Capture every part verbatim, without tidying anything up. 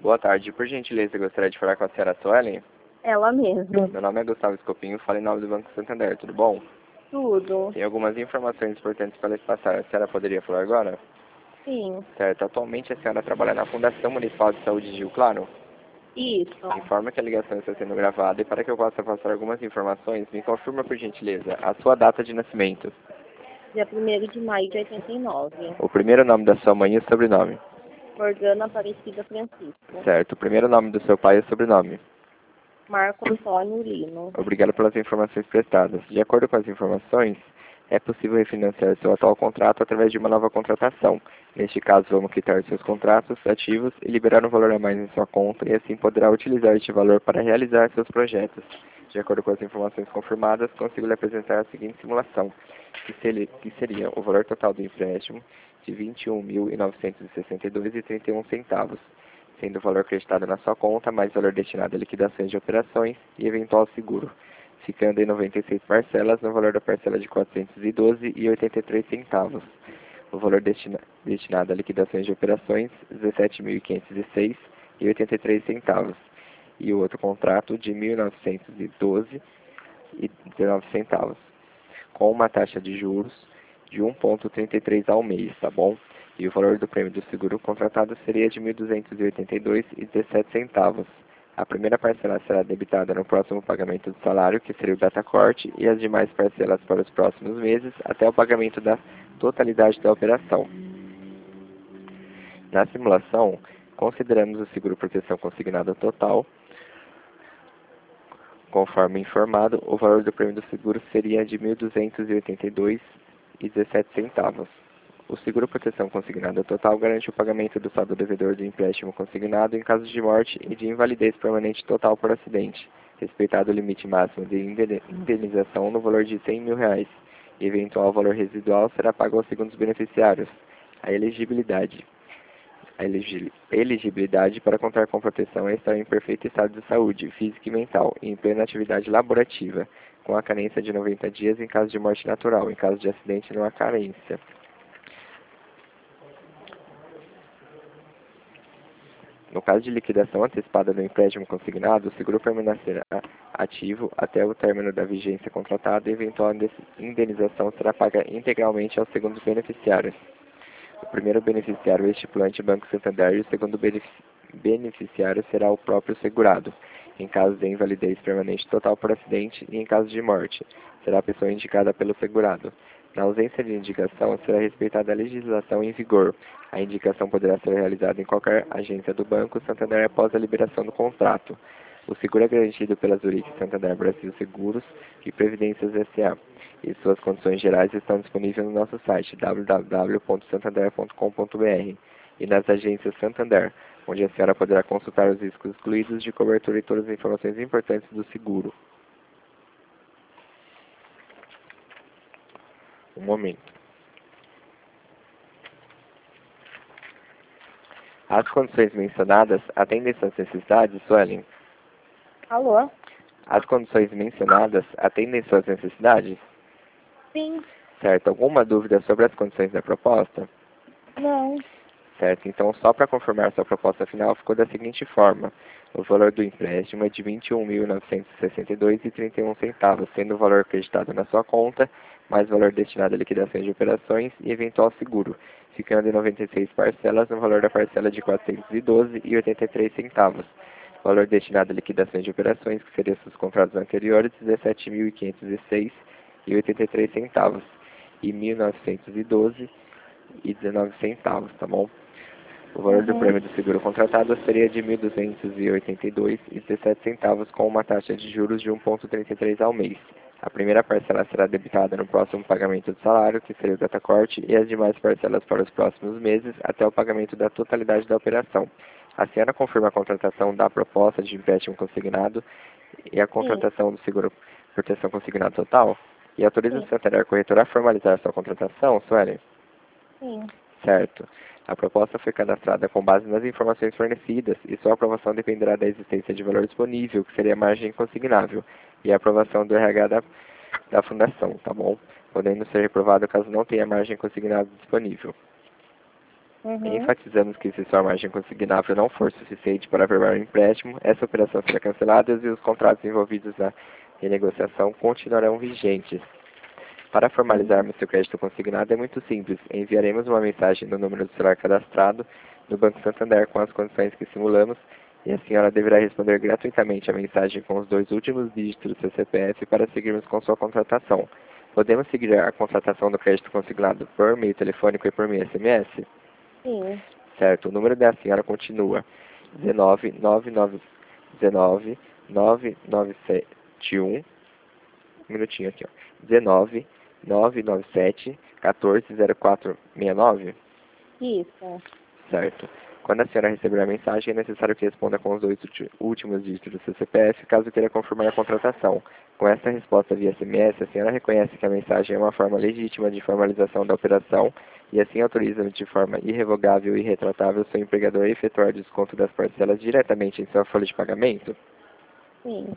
Boa tarde. Por gentileza, eu gostaria de falar com a senhora Suelen. Ela mesma. Meu nome é Gustavo Escopinho, falo em nome do Banco Santander. Tudo bom? Tudo. Tem algumas informações importantes para lhes passar. A senhora poderia falar agora? Sim. Certo. Atualmente a senhora trabalha na Fundação Municipal de Saúde de Rio Claro? Isso. Informa que a ligação está sendo gravada e para que eu possa passar algumas informações, me confirma por gentileza a sua data de nascimento. Dia primeiro de maio de oitenta e nove. O primeiro nome da sua mãe e o sobrenome. Morgana Aparecida Francisco. Certo. O primeiro nome do seu pai e o sobrenome. Marco Antônio Lino. Obrigado pelas informações prestadas. De acordo com as informações, é possível refinanciar seu atual contrato através de uma nova contratação. Neste caso, vamos quitar seus contratos ativos e liberar um valor a mais em sua conta e assim poderá utilizar este valor para realizar seus projetos. De acordo com as informações confirmadas, consigo lhe apresentar a seguinte simulação, que, se, que seria o valor total do empréstimo de vinte e um mil novecentos e sessenta e dois reais e trinta e um centavos, sendo o valor acreditado na sua conta, mais valor destinado a liquidações de operações e eventual seguro, ficando em noventa e seis parcelas no valor da parcela de quatrocentos e doze reais e oitenta e três centavos. O valor destina, destinado a liquidações de operações, dezessete mil quinhentos e seis reais e oitenta e três centavos. E o outro contrato de mil novecentos e doze reais e dezenove centavos, com uma taxa de juros de um vírgula trinta e três ao mês, tá bom? E o valor do prêmio do seguro contratado seria de mil duzentos e oitenta e dois reais e dezessete centavos. A primeira parcela será debitada no próximo pagamento do salário, que seria o datacorte, e as demais parcelas para os próximos meses, até o pagamento da totalidade da operação. Na simulação, consideramos o seguro proteção consignado total. Conforme informado, o valor do prêmio do seguro seria de mil duzentos e oitenta e dois reais e dezessete centavos. O seguro proteção consignado total garante o pagamento do saldo devedor do empréstimo consignado em caso de morte e de invalidez permanente total por acidente, respeitado o limite máximo de indenização no valor de cem mil reais. E eventual valor residual será pago aos segundos beneficiários. A elegibilidade. A elegibilidade para contar com proteção é estar em perfeito estado de saúde, física e mental, e em plena atividade laborativa, com a carência de noventa dias em caso de morte natural. Em caso de acidente, não há carência. No caso de liquidação antecipada do empréstimo consignado, o seguro permanecerá ativo até o término da vigência contratada e eventual indenização será paga integralmente aos segundos beneficiários. O primeiro beneficiário é o estipulante Banco Santander e o segundo beneficiário será o próprio segurado, em caso de invalidez permanente total por acidente e em caso de morte, será a pessoa indicada pelo segurado. Na ausência de indicação, será respeitada a legislação em vigor. A indicação poderá ser realizada em qualquer agência do Banco Santander após a liberação do contrato. O seguro é garantido pela Zurich Santander Brasil Seguros e Previdências S A e suas condições gerais estão disponíveis no nosso site w w w ponto santander ponto com ponto b r e nas agências Santander, onde a senhora poderá consultar os riscos excluídos de cobertura e todas as informações importantes do seguro. Um momento. As condições mencionadas atendem suas necessidades, Suelen? Alô? As condições mencionadas atendem suas necessidades? Sim. Certo. Alguma dúvida sobre as condições da proposta? Não. Certo. Então, só para confirmar sua proposta final, ficou da seguinte forma. O valor do empréstimo é de vinte e um mil novecentos e sessenta e dois reais e trinta e um centavos, sendo o valor acreditado na sua conta, mais valor destinado a liquidações de operações e eventual seguro, ficando em noventa e seis parcelas no valor da parcela de quatrocentos e doze reais e oitenta e três centavos. Valor destinado a liquidações de operações, que seriam seus contratos anteriores, dezessete mil quinhentos e seis reais e oitenta e três centavos e mil novecentos e doze reais e dezenove centavos, tá bom? O valor Uhum. do prêmio do seguro contratado seria de mil duzentos e oitenta e dois reais e dezessete centavos com uma taxa de juros de um vírgula trinta e três ao mês. A primeira parcela será debitada no próximo pagamento do salário, que seria o datacorte, e as demais parcelas para os próximos meses até o pagamento da totalidade da operação. A senhora confirma a contratação da proposta de empréstimo consignado e a contratação do seguro proteção consignado total? E autoriza o Santander Corretora a formalizar sua contratação, Suelen? Sim. Certo. A proposta foi cadastrada com base nas informações fornecidas e sua aprovação dependerá da existência de valor disponível, que seria a margem consignável, e a aprovação do R H da, da Fundação, tá bom? Podendo ser reprovado caso não tenha margem consignada disponível. Uhum. Enfatizamos que se sua margem consignável não for suficiente para averbar o empréstimo, essa operação será cancelada e os contratos envolvidos na renegociação continuarão vigentes. Para formalizarmos seu crédito consignado é muito simples. Enviaremos uma mensagem no número do celular cadastrado no Banco Santander com as condições que simulamos e a senhora deverá responder gratuitamente a mensagem com os dois últimos dígitos do seu C P F para seguirmos com sua contratação. Podemos seguir a contratação do crédito consignado por meio telefônico e por meio S M S? Sim. Certo, o número da senhora continua dezenove, nove nove dezenove, nove nove sete um, um minutinho aqui, ó, dezenove, nove nove sete, quatorze, zero quatro seis nove? Isso. Certo. Quando a senhora receber a mensagem, é necessário que responda com os dois últimos dígitos do seu C P F, caso queira confirmar a contratação. Com essa resposta via S M S, a senhora reconhece que a mensagem é uma forma legítima de formalização da operação e assim autoriza de forma irrevogável e irretratável seu empregador a efetuar o desconto das parcelas diretamente em sua folha de pagamento? Sim.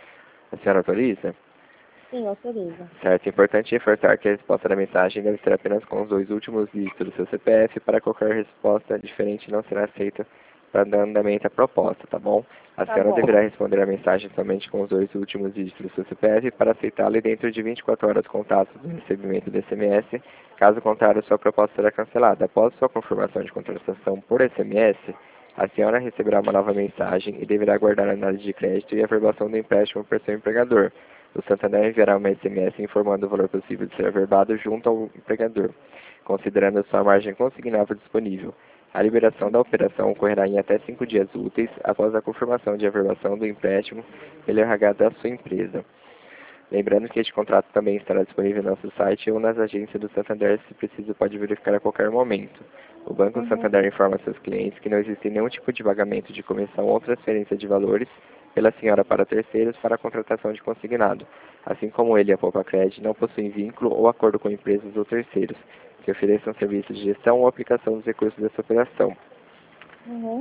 A senhora autoriza? Sim, autoriza. Certo, é importante reforçar que a resposta da mensagem deve ser apenas com os dois últimos dígitos do seu C P F, para qualquer resposta diferente não será aceita para dar andamento à proposta, tá bom? A Tá senhora bom. deverá responder a mensagem somente com os dois últimos dígitos do seu C P F para aceitá-la e dentro de vinte e quatro horas contados do recebimento do S M S, caso contrário, sua proposta será cancelada. Após sua confirmação de contratação por S M S, a senhora receberá uma nova mensagem e deverá aguardar a análise de crédito e a averbação do empréstimo por seu empregador. O Santander enviará uma S M S informando o valor possível de ser averbado junto ao empregador, considerando a sua margem consignável disponível. A liberação da operação ocorrerá em até cinco dias úteis após a confirmação de averbação do empréstimo pelo R H da sua empresa. Lembrando que este contrato também estará disponível no nosso site ou nas agências do Santander, se preciso pode verificar a qualquer momento. O Banco Uhum. Santander informa seus clientes que não existe nenhum tipo de pagamento de comissão ou transferência de valores pela senhora para terceiros para a contratação de consignado. Assim como ele e a Poupa-Cred não possuem vínculo ou acordo com empresas ou terceiros que ofereçam serviços de gestão ou aplicação dos recursos dessa operação. Uhum.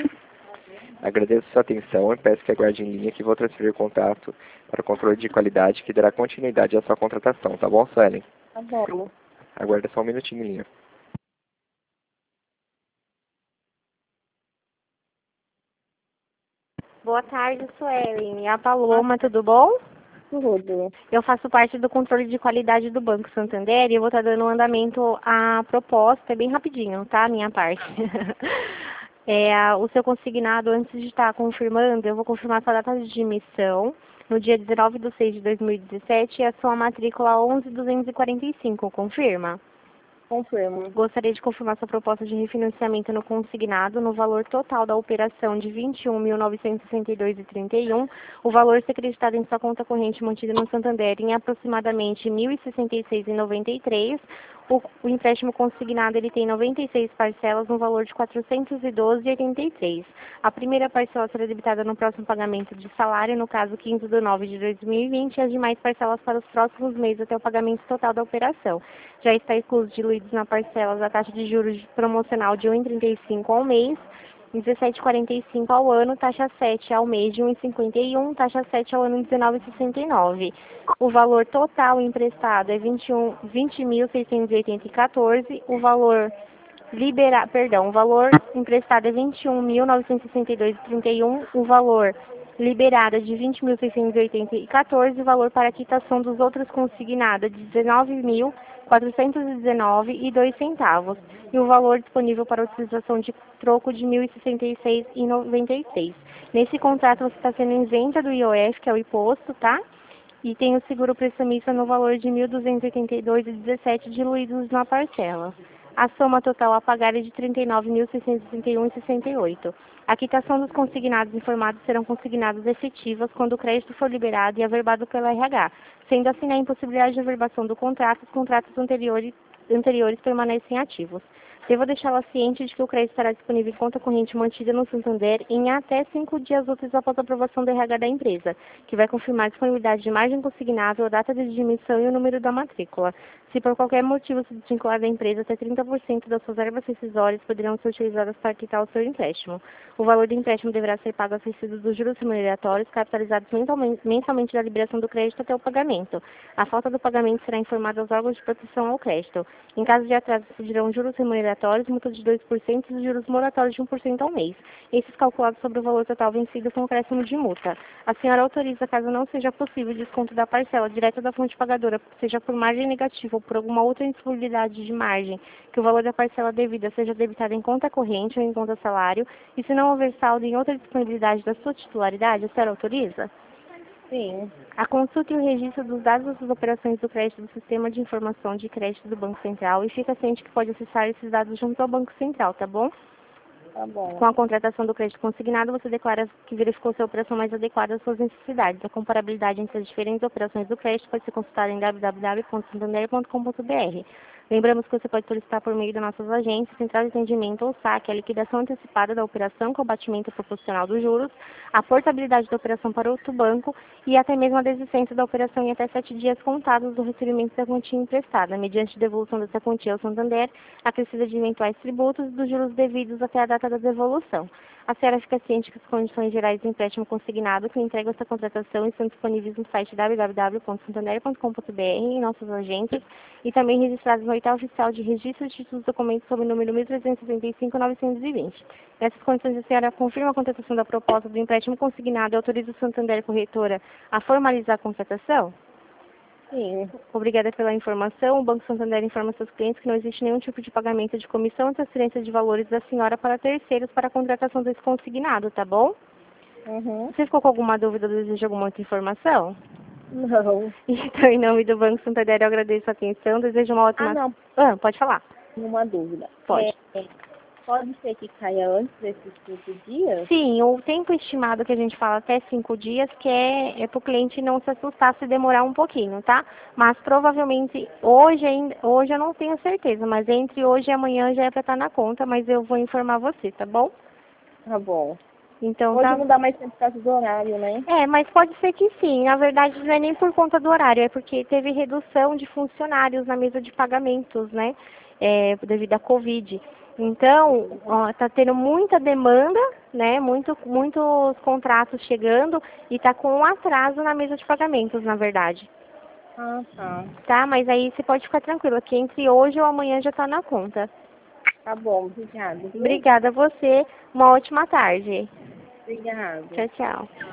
Agradeço sua atenção e peço que aguarde em linha que vou transferir o contato para o controle de qualidade que dará continuidade à sua contratação, tá bom, Suelen? Tá bom. Aguarda só um minutinho em linha. Boa tarde, Suelen. É a Paloma, tudo bom? Tudo. Eu faço parte do controle de qualidade do Banco Santander e eu vou estar dando um andamento à proposta, é bem rapidinho, tá? A minha parte. É, o seu consignado, antes de estar confirmando, eu vou confirmar sua data de emissão no dia dezenove de seis de dois mil e dezessete e a sua matrícula onze mil duzentos e quarenta e cinco, confirma? Confirmo. Gostaria de confirmar sua proposta de refinanciamento no consignado no valor total da operação de vinte e um mil novecentos e sessenta e dois reais e trinta e um, o valor ser acreditado em sua conta corrente mantida no Santander em aproximadamente mil e sessenta e seis reais e noventa e três. O, o empréstimo consignado ele tem noventa e seis parcelas no valor de quatrocentos e doze reais e oitenta e três. A primeira parcela será debitada no próximo pagamento de salário, no caso quinze de nove de dois mil e vinte, e as demais parcelas para os próximos meses até o pagamento total da operação. Já está incluso diluídos na parcelas a taxa de juros promocional de um vírgula trinta e cinco ao mês, dezessete vírgula quarenta e cinco ao ano, taxa sete ao mês de um vírgula cinquenta e um, taxa sete ao ano dezenove vírgula sessenta e nove. O valor total emprestado é vinte e um, vinte mil seiscentos e oitenta e quatorze, o valor libera, perdão, o valor emprestado é vinte e um mil novecentos e sessenta e dois reais e trinta e um, o valor liberado é de vinte mil seiscentos e oitenta e quatorze, o valor para quitação dos outros consignado é de dezenove mil quatrocentos e dezenove reais e dois centavos e o valor disponível para utilização de troco de mil e sessenta e seis reais e noventa e seis. Nesse contrato você está sendo isenta do I O F, que é o imposto, tá? E tem o seguro prestamista no valor de mil duzentos e oitenta e dois reais e dezessete centavos diluídos na parcela. A soma total a pagar é de trinta e nove mil seiscentos e sessenta e um reais e sessenta e oito. A quitação dos consignados informados serão consignados efetivas quando o crédito for liberado e averbado pela R H. Sendo assim, a impossibilidade de averbação do contrato, os contratos anteriores, anteriores permanecem ativos. Devo deixá-la ciente de que o crédito estará disponível em conta corrente mantida no Santander em até cinco dias úteis após a aprovação do R H da empresa, que vai confirmar a disponibilidade de margem consignável, a data de admissão e o número da matrícula. Se por qualquer motivo se desvincular da empresa, até trinta por cento das suas verbas rescisórias poderão ser utilizadas para quitar o seu empréstimo. O valor do empréstimo deverá ser pago acrescido dos juros remuneratórios, capitalizados mensalmente da liberação do crédito até o pagamento. A falta do pagamento será informada aos órgãos de proteção ao crédito. Em caso de atraso, se dirão juros remuneratórios obrigatórios, multa de dois por cento e os juros moratórios de um por cento ao mês. Esses calculados sobre o valor total vencido com acréscimo de multa. A senhora autoriza, caso não seja possível, desconto da parcela direta da fonte pagadora, seja por margem negativa ou por alguma outra indisponibilidade de margem, que o valor da parcela devida seja debitado em conta corrente ou em conta salário, e se não houver saldo em outra disponibilidade da sua titularidade, a senhora autoriza? Sim. A consulta e o registro dos dados das operações do crédito do Sistema de Informação de Crédito do Banco Central, e fica ciente que pode acessar esses dados junto ao Banco Central, tá bom? Tá bom. Com a contratação do crédito consignado, você declara que verificou se a operação mais adequada às suas necessidades. A comparabilidade entre as diferentes operações do crédito pode ser consultada em w w w ponto santander ponto com ponto b r. Lembramos que você pode solicitar por meio das nossas agências, central de atendimento ou saque, a liquidação antecipada da operação com abatimento proporcional dos juros, a portabilidade da operação para outro banco e até mesmo a desistência da operação em até sete dias contados do recebimento da quantia emprestada, mediante devolução dessa quantia ao Santander, acrescida de eventuais tributos e dos juros devidos até a data da devolução. A senhora fica ciente que as condições gerais do empréstimo consignado que entrega essa contratação estão disponíveis no site w w w ponto santander ponto com ponto b r em nossas agências e também registrados no oitavo oficial de registro de títulos documentos sob o número mil trezentos e setenta e cinco, novecentos e vinte. Nessas condições, a senhora confirma a contratação da proposta do empréstimo consignado e autoriza o Santander Corretora a formalizar a contratação? Sim. Obrigada pela informação. O Banco Santander informa seus clientes que não existe nenhum tipo de pagamento de comissão ou transferência de valores da senhora para terceiros para a contratação desse consignado, tá bom? Uhum. Você ficou com alguma dúvida ou deseja alguma outra informação? Não. Então, em nome do Banco Santander, eu agradeço a atenção. Desejo uma ótima... Ah, não. Ah, pode falar. Uma dúvida. Pode. É, é, pode ser que caia antes desses cinco dias? Sim, o tempo estimado que a gente fala até cinco dias, que é, é para o cliente não se assustar se demorar um pouquinho, tá? Mas provavelmente hoje ainda, hoje eu não tenho certeza, mas entre hoje e amanhã já é para estar na conta, mas eu vou informar você, tá bom? Tá bom. Então, Hoje tá... não dá mais tempo por causa do horário, né? É, mas pode ser que sim. Na verdade, não é nem por conta do horário, é porque teve redução de funcionários na mesa de pagamentos, né? É, devido à Covid. Então, está tendo muita demanda, né? Muito, muitos contratos chegando e está com um atraso na mesa de pagamentos, na verdade. Ah, tá. Tá? Mas aí você pode ficar tranquila, que entre hoje ou amanhã já está na conta. Tá bom, obrigada. Obrigada a você. Uma ótima tarde. Obrigada. Tchau, tchau.